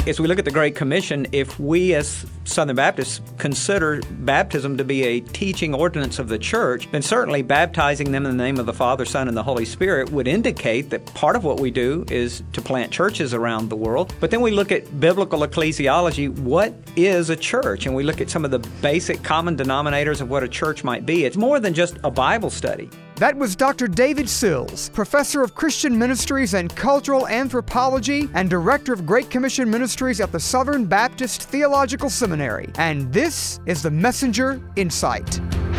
As we look at the Great Commission, if we as Southern Baptists consider baptism to be a teaching ordinance of the church, then certainly baptizing them in the name of the Father, Son, and the Holy Spirit would indicate that part of what we do is to plant churches around the world. But then we look at biblical ecclesiology. What is a church? And we look at some of the basic common denominators of what a church might be. It's more than just a Bible study. That was Dr. David Sills, Professor of Christian Ministries and Cultural Anthropology and Director of Great Commission Ministries at the Southern Baptist Theological Seminary. And this is the Messenger Insight.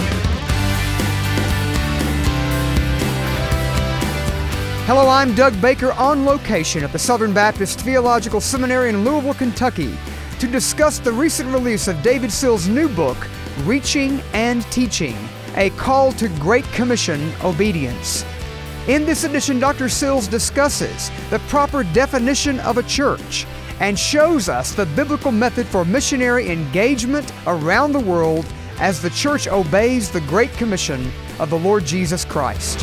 Hello, I'm Doug Baker on location at the Southern Baptist Theological Seminary in Louisville, Kentucky, to discuss the recent release of David Sills' new book, Reaching and Teaching: A Call to Great Commission Obedience. In this edition, Dr. Sills discusses the proper definition of a church and shows us the biblical method for missionary engagement around the world as the church obeys the Great Commission of the Lord Jesus Christ.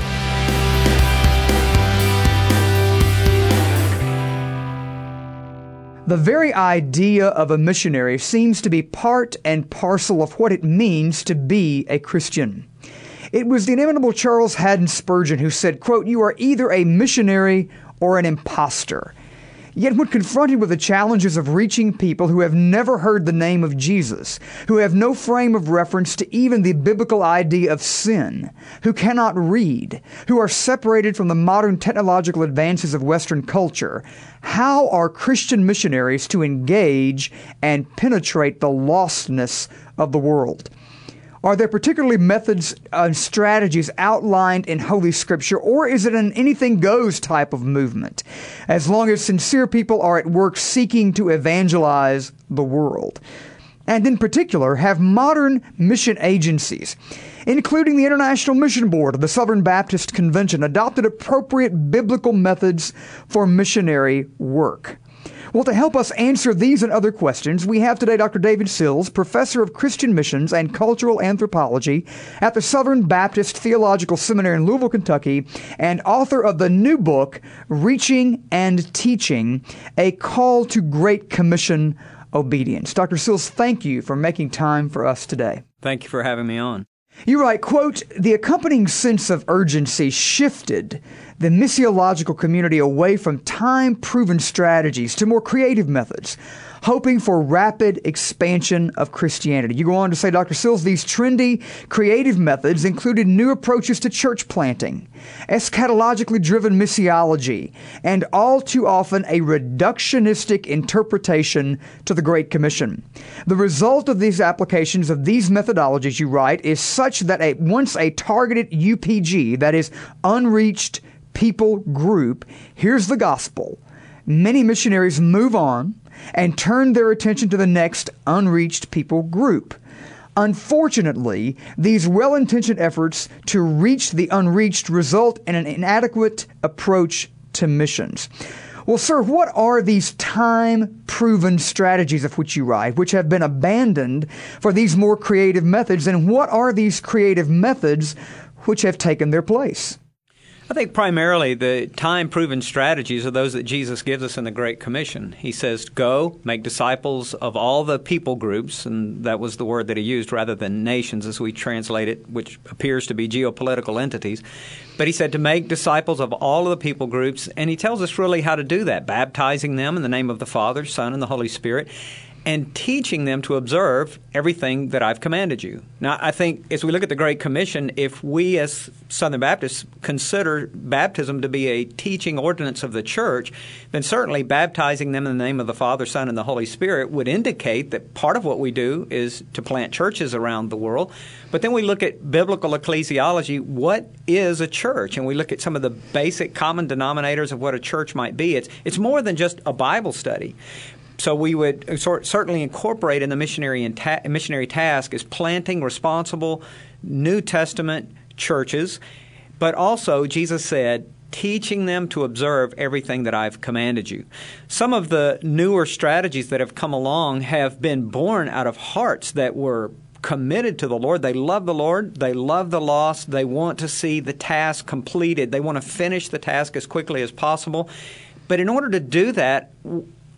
The very idea of a missionary seems to be part and parcel of what it means to be a Christian. It was the inimitable Charles Haddon Spurgeon who said, quote, "You are either a missionary or an imposter." Yet when confronted with the challenges of reaching people who have never heard the name of Jesus, who have no frame of reference to even the biblical idea of sin, who cannot read, who are separated from the modern technological advances of Western culture, how are Christian missionaries to engage and penetrate the lostness of the world? Are there particularly methods and strategies outlined in Holy Scripture, or is it an anything goes type of movement, as long as sincere people are at work seeking to evangelize the world? And in particular, have modern mission agencies, including the International Mission Board of the Southern Baptist Convention, adopted appropriate biblical methods for missionary work? Well, to help us answer these and other questions, we have today Dr. David Sills, Professor of Christian Missions and Cultural Anthropology at the Southern Baptist Theological Seminary in Louisville, Kentucky, and author of the new book, Reaching and Teaching: A Call to Great Commission Obedience. Dr. Sills, thank you for making time for us today. Thank you for having me on. You write, quote, "The accompanying sense of urgency shifted the missiological community away from time-proven strategies to more creative methods, hoping for rapid expansion of Christianity." You go on to say, Dr. Sills, these trendy, creative methods included new approaches to church planting, eschatologically driven missiology, and all too often a reductionistic interpretation to the Great Commission. The result of these applications of these methodologies, you write, is such that once a targeted UPG, that is, unreached people group, hears the gospel, many missionaries move on and turn their attention to the next unreached people group. Unfortunately, these well-intentioned efforts to reach the unreached result in an inadequate approach to missions. Well, sir, what are these time-proven strategies of which you write, which have been abandoned for these more creative methods, and what are these creative methods which have taken their place? I think primarily the time-proven strategies are those that Jesus gives us in the Great Commission. He says, go, make disciples of all the people groups, and that was the word that he used rather than nations as we translate it, which appears to be geopolitical entities. But he said to make disciples of all of the people groups, and he tells us really how to do that, baptizing them in the name of the Father, Son, and the Holy Spirit, and teaching them to observe everything that I've commanded you. Now, I think as we look at the Great Commission, if we as Southern Baptists consider baptism to be a teaching ordinance of the church, then certainly baptizing them in the name of the Father, Son, and the Holy Spirit would indicate that part of what we do is to plant churches around the world. But then we look at biblical ecclesiology. What is a church? And we look at some of the basic common denominators of what a church might be. It's more than just a Bible study. So we would certainly incorporate in the missionary task is planting responsible New Testament churches, but also, Jesus said, teaching them to observe everything that I've commanded you. Some of the newer strategies that have come along have been born out of hearts that were committed to the Lord. They love the Lord. They love the lost. They want to see the task completed. They want to finish the task as quickly as possible. But in order to do that,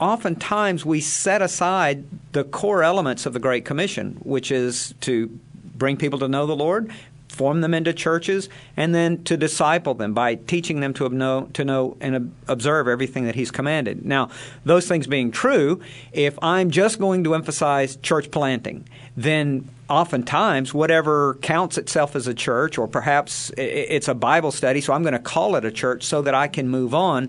oftentimes we set aside the core elements of the Great Commission, which is to bring people to know the Lord, form them into churches, and then to disciple them by teaching them to know and observe everything that He's commanded. Now, those things being true, if I'm just going to emphasize church planting, then oftentimes whatever counts itself as a church, or perhaps it's a Bible study, so I'm going to call it a church so that I can move on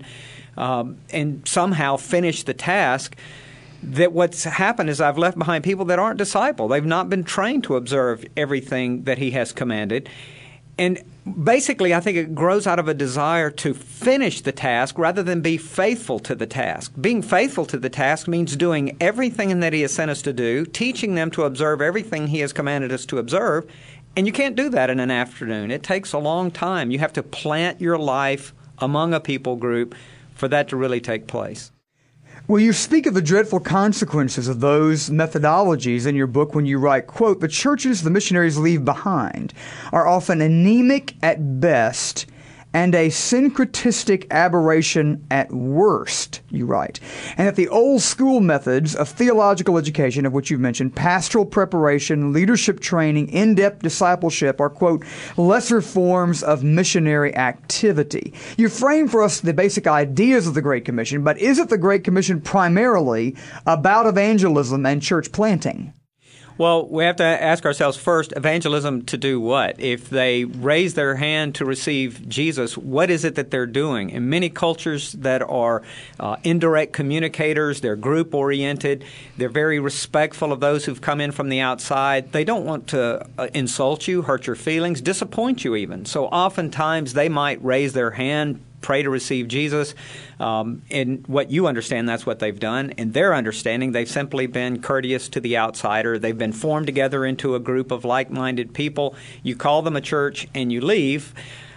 and somehow finish the task, that what's happened is I've left behind people that aren't discipled. They've not been trained to observe everything that He has commanded. And basically, I think it grows out of a desire to finish the task rather than be faithful to the task. Being faithful to the task means doing everything that He has sent us to do, teaching them to observe everything He has commanded us to observe. And you can't do that in an afternoon. It takes a long time. You have to plant your life among a people group for that to really take place. Well, you speak of the dreadful consequences of those methodologies in your book when you write, quote, "The churches the missionaries leave behind are often anemic at best and a syncretistic aberration at worst," you write, "and that the old school methods of theological education, of which you've mentioned, pastoral preparation, leadership training, in-depth discipleship are, quote, lesser forms of missionary activity." You frame for us the basic ideas of the Great Commission, but is it the Great Commission primarily about evangelism and church planting? Well, we have to ask ourselves first, evangelism to do what? If they raise their hand to receive Jesus, what is it that they're doing? In many cultures that are indirect communicators, they're group-oriented, they're very respectful of those who've come in from the outside. They don't want to insult you, hurt your feelings, disappoint you even. So oftentimes they might raise their hand, pray to receive Jesus. In what you understand, that's what they've done. In their understanding, they've simply been courteous to the outsider. They've been formed together into a group of like-minded people. You call them a church and you leave.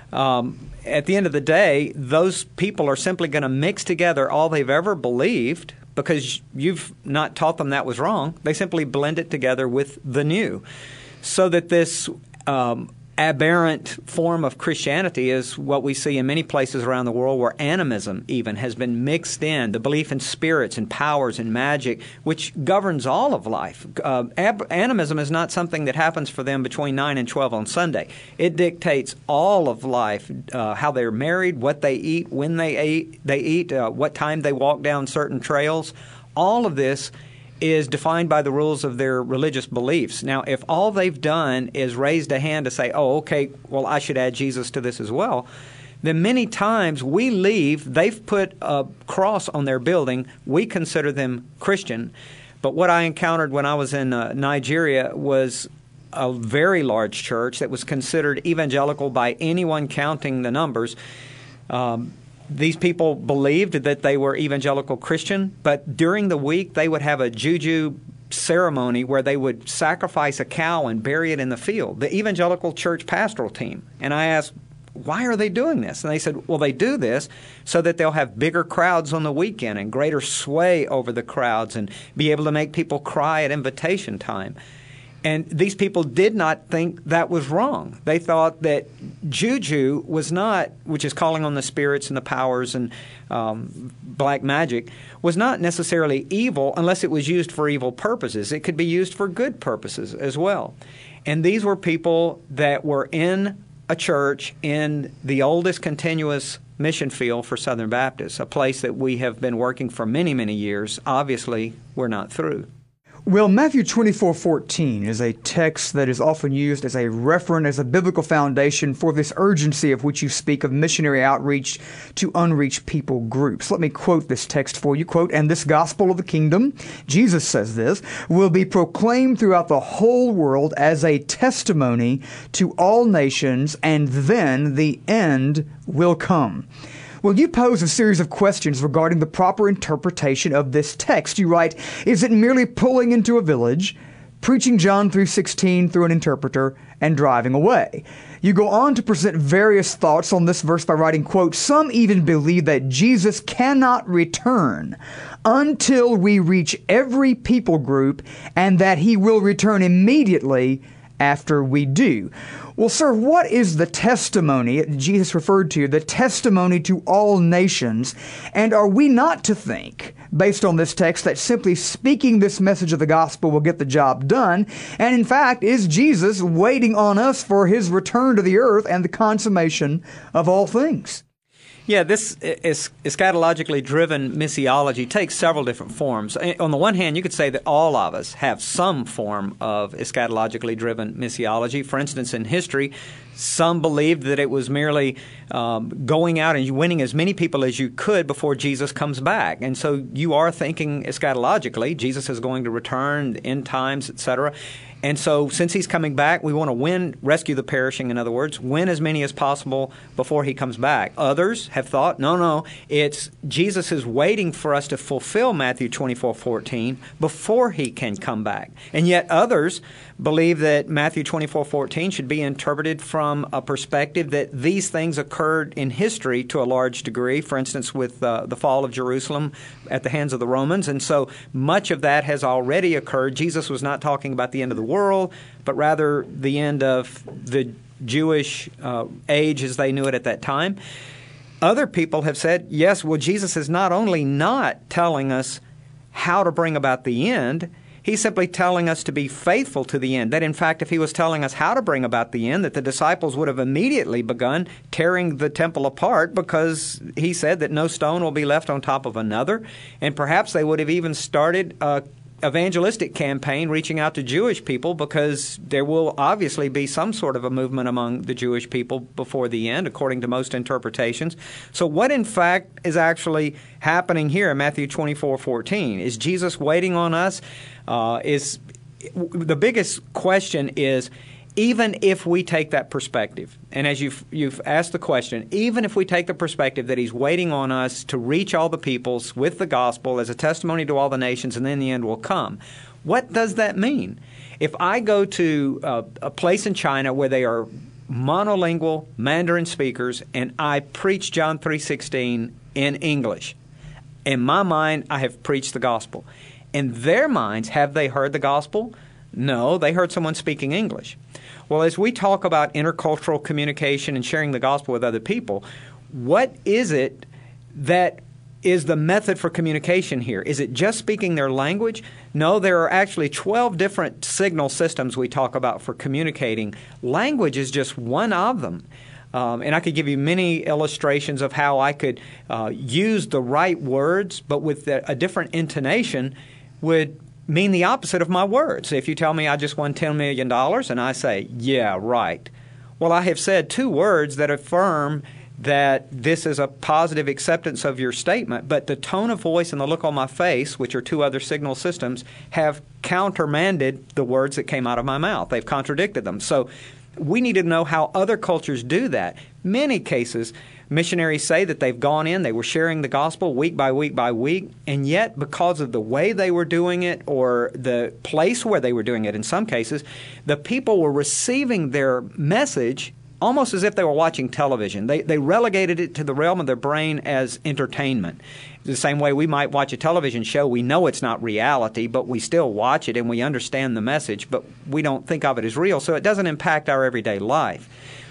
At the end of the day, those people are simply going to mix together all they've ever believed because you've not taught them that was wrong. They simply blend it together with the new. So that this aberrant form of Christianity is what we see in many places around the world, where animism even has been mixed in, the belief in spirits and powers and magic, which governs all of life. Animism is not something that happens for them between 9 and 12 on Sunday. It dictates all of life, how they're married, what they eat, when they eat, what time they walk down certain trails. All of this is defined by the rules of their religious beliefs. Now, if all they've done is raised a hand to say, oh, okay, well, I should add Jesus to this as well, then many times we leave, they've put a cross on their building, we consider them Christian. But what I encountered when I was in Nigeria was a very large church that was considered evangelical by anyone counting the numbers. These people believed that they were evangelical Christian, but during the week they would have a juju ceremony where they would sacrifice a cow and bury it in the field, the evangelical church pastoral team. And I asked, why are they doing this? And they said, well, they do this so that they'll have bigger crowds on the weekend and greater sway over the crowds and be able to make people cry at invitation time. And these people did not think that was wrong. They thought that juju was not, which is calling on the spirits and the powers and black magic, was not necessarily evil unless it was used for evil purposes. It could be used for good purposes as well. And these were people that were in a church in the oldest continuous mission field for Southern Baptists, a place that we have been working for many, many years. Obviously, we're not through. Well, Matthew 24:14 is a text that is often used as a referent, as a biblical foundation for this urgency of which you speak of missionary outreach to unreached people groups. Let me quote this text for you. Quote, "And this gospel of the kingdom," Jesus says this, "will be proclaimed throughout the whole world as a testimony to all nations, and then the end will come." Well, you pose a series of questions regarding the proper interpretation of this text. You write, is it merely pulling into a village, preaching John 3:16 through an interpreter, and driving away? You go on to present various thoughts on this verse by writing, quote, "Some even believe that Jesus cannot return until we reach every people group, and that he will return immediately after we do. Well, sir, what is the testimony Jesus referred to, the testimony to all nations? And are we not to think, based on this text, that simply speaking this message of the gospel will get the job done? And in fact, is Jesus waiting on us for his return to the earth and the consummation of all things? Yeah, this is eschatologically driven missiology takes several different forms. On the one hand, you could say that all of us have some form of eschatologically driven missiology. For instance, in history, some believed that it was merely going out and winning as many people as you could before Jesus comes back. And so you are thinking eschatologically, Jesus is going to return, end times, etc. And so since he's coming back, we want to rescue the perishing, in other words, win as many as possible before he comes back. Others have thought, no, it's Jesus is waiting for us to fulfill Matthew 24:14 before he can come back. And yet others believe that Matthew 24:14 should be interpreted from a perspective that these things occurred in history to a large degree, for instance, with the fall of Jerusalem at the hands of the Romans. And so much of that has already occurred. Jesus was not talking about the end of the world, but rather the end of the Jewish age as they knew it at that time. Other people have said, yes, well, Jesus is not only not telling us how to bring about the end, he's simply telling us to be faithful to the end. That, in fact, if he was telling us how to bring about the end, that the disciples would have immediately begun tearing the temple apart, because he said that no stone will be left on top of another. And perhaps they would have even started a evangelistic campaign reaching out to Jewish people, because there will obviously be some sort of a movement among the Jewish people before the end, according to most interpretations. So what in fact is actually happening here in Matthew 24:14? Is Jesus waiting on us? The biggest question is, even if we take that perspective, and as you've asked the question, even if we take the perspective that he's waiting on us to reach all the peoples with the gospel as a testimony to all the nations, and then the end will come, what does that mean? If I go to a place in China where they are monolingual Mandarin speakers and I preach John 3:16 in English, in my mind I have preached the gospel. In their minds, have they heard the gospel? No, they heard someone speaking English. Well, as we talk about intercultural communication and sharing the gospel with other people, what is it that is the method for communication here? Is it just speaking their language? No, there are actually 12 different signal systems we talk about for communicating. Language is just one of them. And I could give you many illustrations of how I could use the right words, but with a different intonation would mean the opposite of my words. If you tell me I just won $10 million and I say, yeah, right. Well, I have said two words that affirm that this is a positive acceptance of your statement, but the tone of voice and the look on my face, which are two other signal systems, have countermanded the words that came out of my mouth. They've contradicted them. So we need to know how other cultures do that. Many cases, missionaries say that they've gone in, they were sharing the gospel week by week by week, and yet because of the way they were doing it or the place where they were doing it in some cases, the people were receiving their message almost as if they were watching television. They relegated it to the realm of their brain as entertainment. The same way we might watch a television show, we know it's not reality, but we still watch it and we understand the message, but we don't think of it as real, so it doesn't impact our everyday life.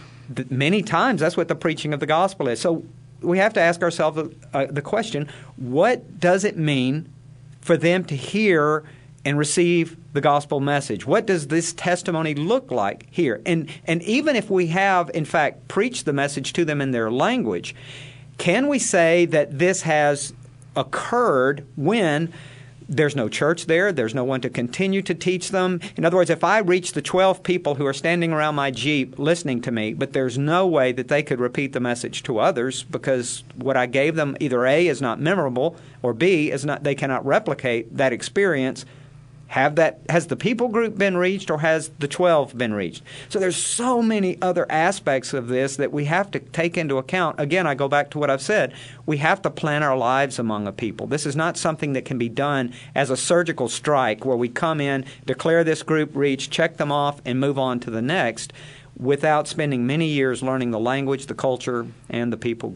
Many times, that's what the preaching of the gospel is. So we have to ask ourselves the question, what does it mean for them to hear and receive the gospel message? What does this testimony look like here? And even if we have, in fact, preached the message to them in their language, can we say that this has occurred when there's no church there, there's no one to continue to teach them? In other words, if I reach the 12 people who are standing around my Jeep listening to me, but there's no way that they could repeat the message to others because what I gave them either A, is not memorable, or B, they cannot replicate that experience, has the people group been reached or has the 12 been reached? So there's so many other aspects of this that we have to take into account. Again, I go back to what I've said. We have to plan our lives among a people. This is not something that can be done as a surgical strike where we come in, declare this group reached, check them off, and move on to the next without spending many years learning the language, the culture, and the people group.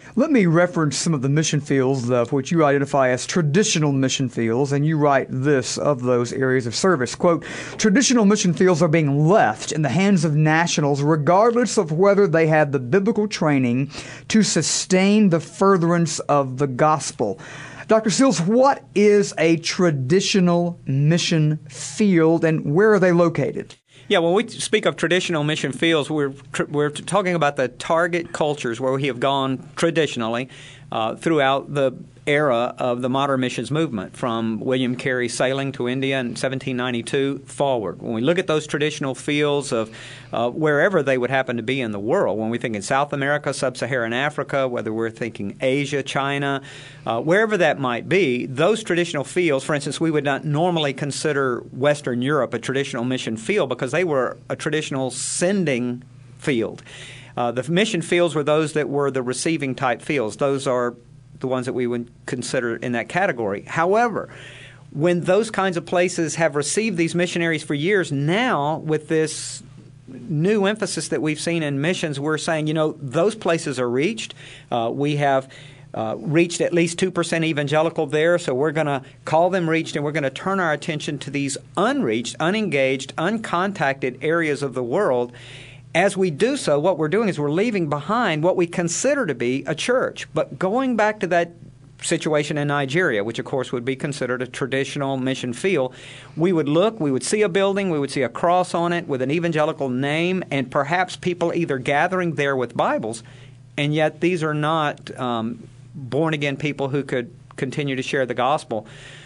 Let me reference some of the mission fields of which you identify as traditional mission fields, and you write this of those areas of service. Quote, traditional mission fields are being left in the hands of nationals regardless of whether they have the biblical training to sustain the furtherance of the gospel. Dr. Sills, what is a traditional mission field and where are they located? Yeah, when we speak of traditional mission fields, we're talking about the target cultures where we have gone traditionally throughout the era of the modern missions movement, from William Carey sailing to India in 1792 forward. When we look at those traditional fields of wherever they would happen to be in the world, when we think in South America, Sub-Saharan Africa, whether we're thinking Asia, China, wherever that might be, those traditional fields, for instance, we would not normally consider Western Europe a traditional mission field because they were a traditional sending field. The mission fields were those that were the receiving type fields. Those are the ones that we would consider in that category. However, when those kinds of places have received these missionaries for years, now with this new emphasis that we've seen in missions, we're saying, those places are reached. We have reached at least 2% evangelical there, so we're going to call them reached, and we're going to turn our attention to these unreached, unengaged, uncontacted areas of the world. As we do so, what we're doing is we're leaving behind what we consider to be a church. But going back to that situation in Nigeria, which of course would be considered a traditional mission field, we would see a building, we would see a cross on it with an evangelical name, and perhaps people either gathering there with Bibles, and yet these are not born-again people who could continue to share the gospel.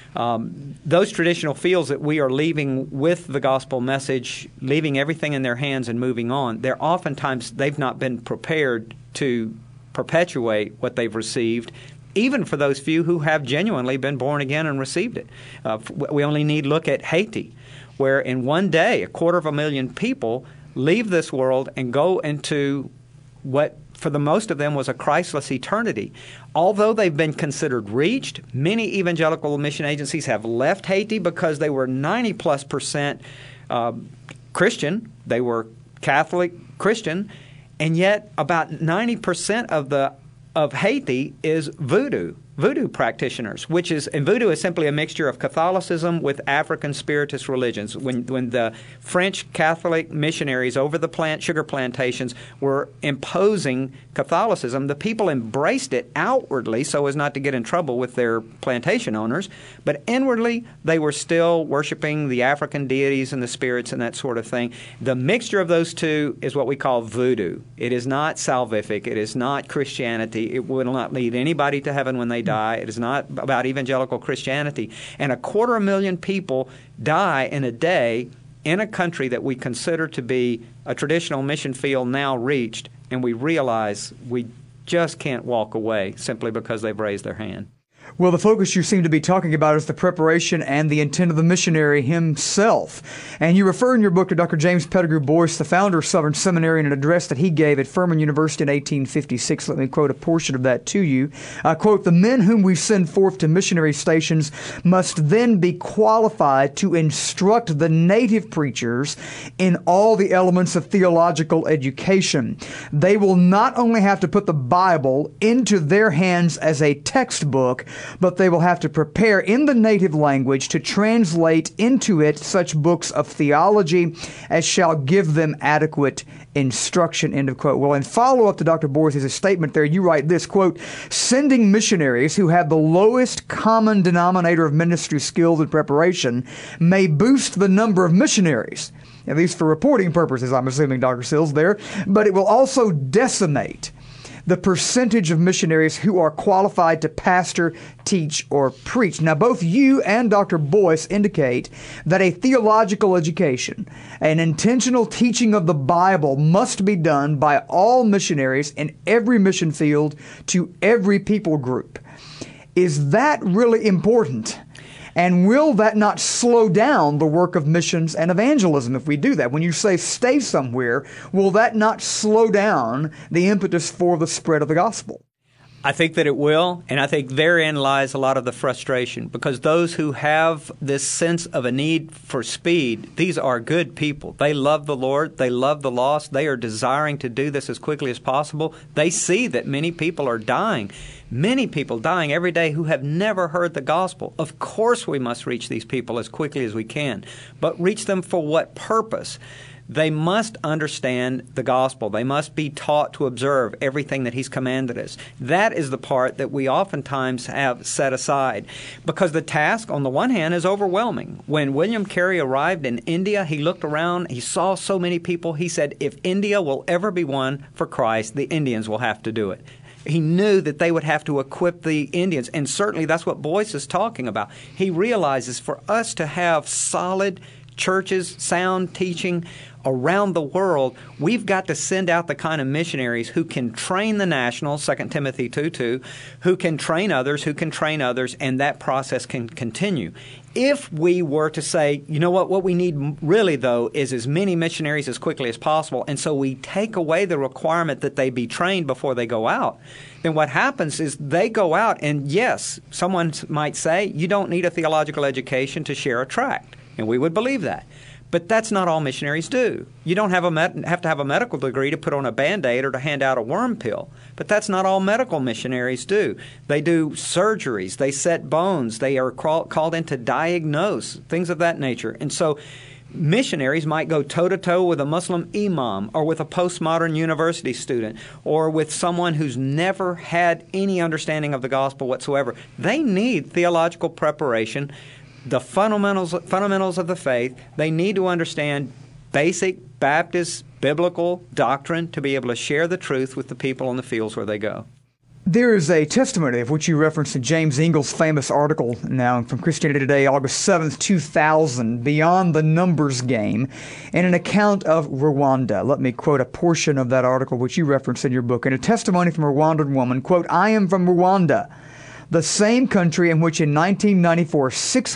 Those traditional fields that we are leaving with the gospel message, leaving everything in their hands and moving on, they've not been prepared to perpetuate what they've received, even for those few who have genuinely been born again and received it. We only need look at Haiti, where in one day 250,000 people leave this world and go into what for the most of them was a Christless eternity. Although they've been considered reached, many evangelical mission agencies have left Haiti because they were 90+% Christian. They were Catholic Christian, and yet about 90% of Haiti is voodoo practitioners, and voodoo is simply a mixture of Catholicism with African Spiritist religions. When the French Catholic missionaries over the sugar plantations were imposing Catholicism, the people embraced it outwardly so as not to get in trouble with their plantation owners, but inwardly they were still worshiping the African deities and the spirits and that sort of thing. The mixture of those two is what we call voodoo. It is not salvific. It is not Christianity. It will not lead anybody to heaven when they die. It is not about evangelical Christianity. And 250,000 people die in a day in a country that we consider to be a traditional mission field now reached, and we realize we just can't walk away simply because they've raised their hand. Well, the focus you seem to be talking about is the preparation and the intent of the missionary himself. And you refer in your book to Dr. James Pettigrew Boyce, the founder of Southern Seminary, in an address that he gave at Furman University in 1856. Let me quote a portion of that to you. Quote, "The men whom we send forth to missionary stations must then be qualified to instruct the native preachers in all the elements of theological education. They will not only have to put the Bible into their hands as a textbook, but they will have to prepare in the native language to translate into it such books of theology as shall give them adequate instruction," end of quote. Well, in follow-up to Dr. Boyce's statement there, you write this, quote, "Sending missionaries who have the lowest common denominator of ministry skills and preparation may boost the number of missionaries," at least for reporting purposes, I'm assuming, Dr. Sills there, "but it will also decimate the percentage of missionaries who are qualified to pastor, teach, or preach." Now, both you and Dr. Boyce indicate that a theological education, an intentional teaching of the Bible, must be done by all missionaries in every mission field to every people group. Is that really important? And will that not slow down the work of missions and evangelism if we do that? When you say stay somewhere, will that not slow down the impetus for the spread of the gospel? I think that it will, and I think therein lies a lot of the frustration, because those who have this sense of a need for speed, these are good people. They love the Lord. They love the lost. They are desiring to do this as quickly as possible. They see that many people are dying. Many people dying every day who have never heard the gospel. Of course we must reach these people as quickly as we can, but reach them for what purpose? They must understand the gospel. They must be taught to observe everything that He's commanded us. That is the part that we oftentimes have set aside, because the task, on the one hand, is overwhelming. When William Carey arrived in India, he looked around, he saw so many people. He said, if India will ever be won for Christ, the Indians will have to do it. He knew that they would have to equip the Indians, and certainly that's what Boyce is talking about. He realizes for us to have solid churches, sound teaching around the world, we've got to send out the kind of missionaries who can train the nationals, 2 Timothy 2:2, who can train others, and that process can continue. If we were to say, you know what we need really, though, is as many missionaries as quickly as possible, and so we take away the requirement that they be trained before they go out, then what happens is they go out, and yes, someone might say, you don't need a theological education to share a tract, and we would believe that. But that's not all missionaries do. You don't have to have a medical degree to put on a Band-Aid or to hand out a worm pill. But that's not all medical missionaries do. They do surgeries. They set bones. They are called in to diagnose, things of that nature. And so missionaries might go toe-to-toe with a Muslim imam or with a postmodern university student or with someone who's never had any understanding of the gospel whatsoever. They need theological preparation, the fundamentals of the faith. They need to understand basic Baptist biblical doctrine to be able to share the truth with the people in the fields where they go. There is a testimony of which you referenced in James Ingles' famous article now from Christianity Today, August 7th, 2000, Beyond the Numbers Game, and an account of Rwanda. Let me quote a portion of that article which you referenced in your book. In a testimony from a Rwandan woman, quote, I am from Rwanda, the same country in which in 1994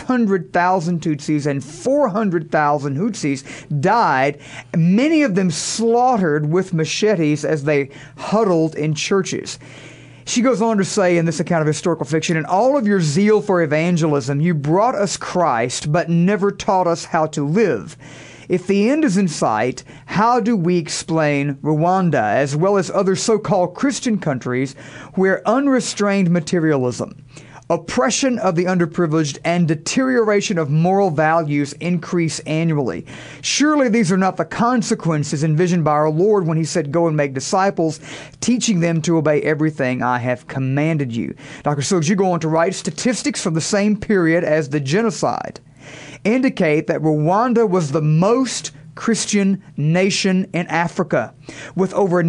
600,000 Tutsis and 400,000 Hutsis died, many of them slaughtered with machetes as they huddled in churches. She goes on to say in this account of historical fiction, in all of your zeal for evangelism, you brought us Christ, but never taught us how to live. If the end is in sight, how do we explain Rwanda, as well as other so-called Christian countries, where unrestrained materialism, oppression of the underprivileged, and deterioration of moral values increase annually? Surely these are not the consequences envisioned by our Lord when He said, go and make disciples, teaching them to obey everything I have commanded you. Dr. Sills, you go on to write, statistics from the same period as the genocide indicate that Rwanda was the most Christian nation in Africa, with over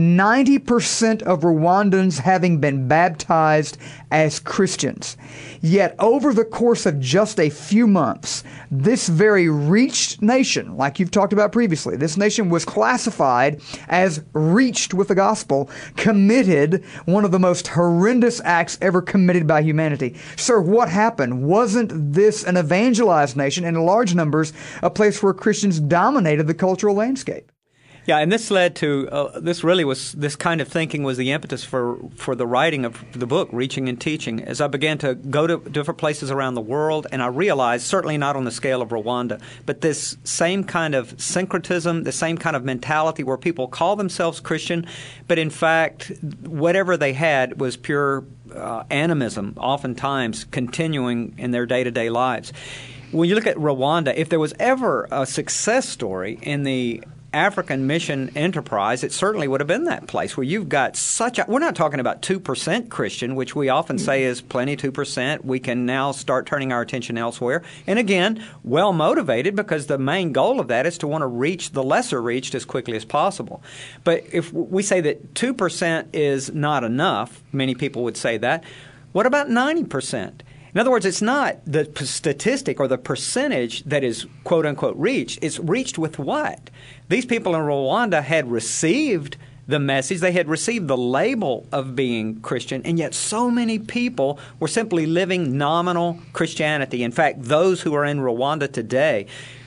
90% of Rwandans having been baptized as Christians. Yet over the course of just a few months, this very reached nation, like you've talked about previously, this nation was classified as reached with the gospel, committed one of the most horrendous acts ever committed by humanity. Sir, what happened? Wasn't this an evangelized nation, and in large numbers, a place where Christians dominated the cultural landscape? Yeah, and this led to this kind of thinking was the impetus for the writing of the book, Reaching and Teaching. As I began to go to different places around the world, and I realized, certainly not on the scale of Rwanda, but this same kind of syncretism, the same kind of mentality where people call themselves Christian, but in fact, whatever they had was pure animism, oftentimes continuing in their day-to-day lives. When you look at Rwanda, if there was ever a success story in the African mission enterprise, it certainly would have been that place where you've got we're not talking about 2% Christian, which we often say is plenty, 2%. We can now start turning our attention elsewhere. And again, well motivated, because the main goal of that is to want to reach the lesser reached as quickly as possible. But if we say that 2% is not enough, many people would say that, what about 90%? In other words, it's not the statistic or the percentage that is quote-unquote reached. It's reached with what? These people in Rwanda had received the message. They had received the label of being Christian, and yet so many people were simply living nominal Christianity. In fact, those who are in Rwanda today,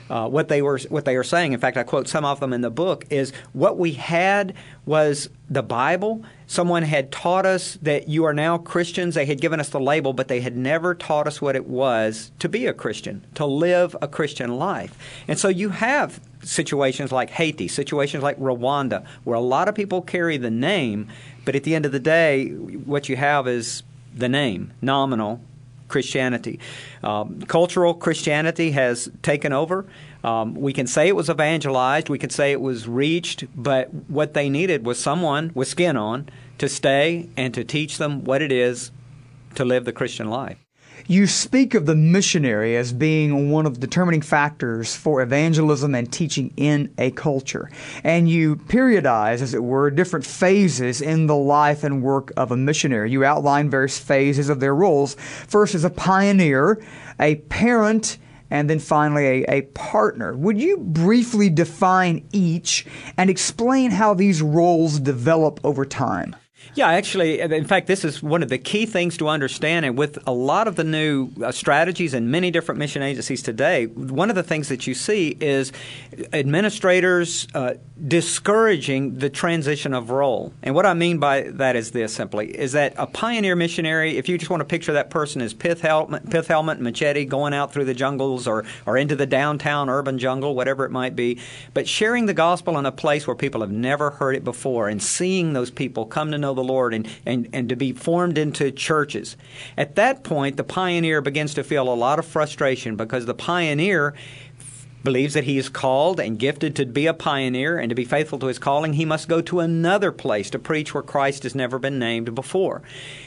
what they are saying. In fact, I quote some of them in the book, is what we had was the Bible. Someone had taught us that you are now Christians. They had given us the label, but they had never taught us what it was to be a Christian, to live a Christian life. And so you have situations like Haiti, situations like Rwanda, where a lot of people carry the name, but at the end of the day, what you have is the name, nominal Christianity. Cultural Christianity has taken over. We can say it was evangelized. We can say it was reached. But what they needed was someone with skin on to stay and to teach them what it is to live the Christian life. You speak of the missionary as being one of the determining factors for evangelism and teaching in a culture. And you periodize, as it were, different phases in the life and work of a missionary. You outline various phases of their roles. First as a pioneer, a parent, and then finally a partner. Would you briefly define each and explain how these roles develop over time? Yeah, actually, in fact, this is one of the key things to understand. And with a lot of the new strategies and many different mission agencies today, one of the things that you see is administrators discouraging the transition of role. And what I mean by that is this simply, is that a pioneer missionary, if you just want to picture that person as pith helmet, machete, going out through the jungles or into the downtown urban jungle, whatever it might be, but sharing the gospel in a place where people have never heard it before and seeing those people come to know the Lord and to be formed into churches. At that point, the pioneer begins to feel a lot of frustration because the pioneer believes that he is called and gifted to be a pioneer, and to be faithful to his calling, he must go to another place to preach where Christ has never been named before.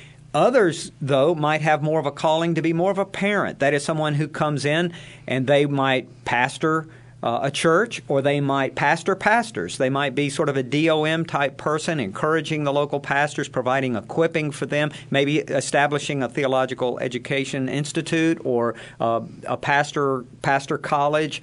Others, though, might have more of a calling to be more of a parent. That is, someone who comes in and they might pastor a church, or they might pastor pastors. They might be sort of a DOM type person, encouraging the local pastors, providing equipping for them, maybe establishing a theological education institute or a pastor college,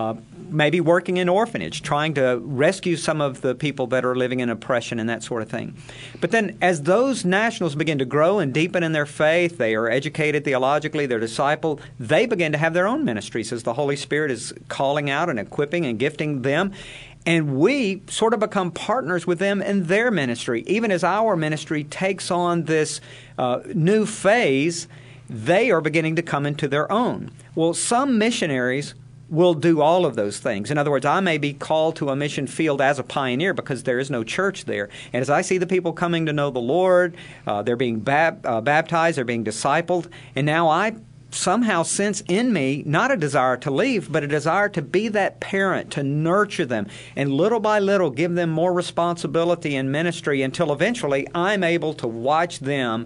maybe working in orphanage, trying to rescue some of the people that are living in oppression and that sort of thing. But then as those nationals begin to grow and deepen in their faith, they are educated theologically, they're discipled, they begin to have their own ministries as the Holy Spirit is calling out and equipping and gifting them. And we sort of become partners with them in their ministry. Even as our ministry takes on this new phase, they are beginning to come into their own. Well, some missionaries will do all of those things. In other words, I may be called to a mission field as a pioneer because there is no church there. And as I see the people coming to know the Lord, they're being baptized, they're being discipled, and now I somehow sense in me not a desire to leave, but a desire to be that parent, to nurture them, and little by little give them more responsibility in ministry until eventually I'm able to watch them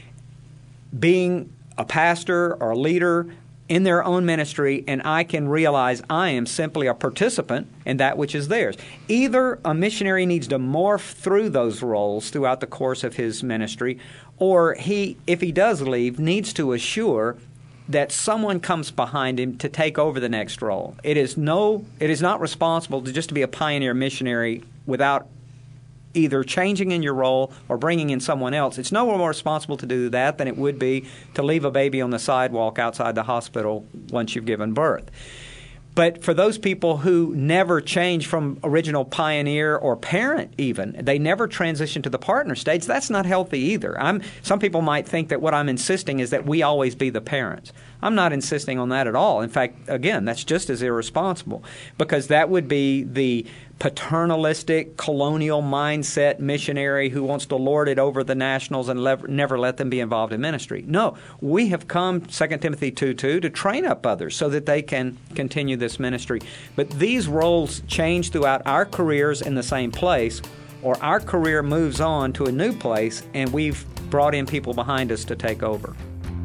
being a pastor or a leader in their own ministry, and I can realize I am simply a participant in that which is theirs. Either a missionary needs to morph through those roles throughout the course of his ministry, or he, if he does leave, needs to assure that someone comes behind him to take over the next role. It is not responsible to just be a pioneer missionary without either changing in your role or bringing in someone else. It's no more responsible to do that than it would be to leave a baby on the sidewalk outside the hospital once you've given birth. But for those people who never change from original pioneer or parent even, they never transition to the partner stage, that's not healthy either. Some people might think that what I'm insisting is that we always be the parents. I'm not insisting on that at all. In fact, again, that's just as irresponsible, because that would be the paternalistic, colonial mindset missionary who wants to lord it over the nationals and never let them be involved in ministry. No, we have come, 2 Timothy 2:2, to train up others so that they can continue this ministry. But these roles change throughout our careers in the same place, or our career moves on to a new place and we've brought in people behind us to take over.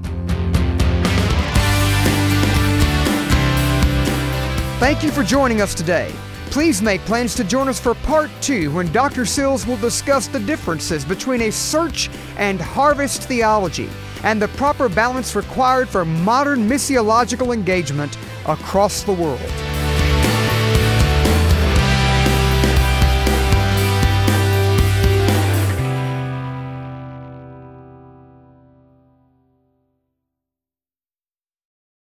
Thank you for joining us today. Please make plans to join us for Part 2, when Dr. Sills will discuss the differences between a search and harvest theology and the proper balance required for modern missiological engagement across the world.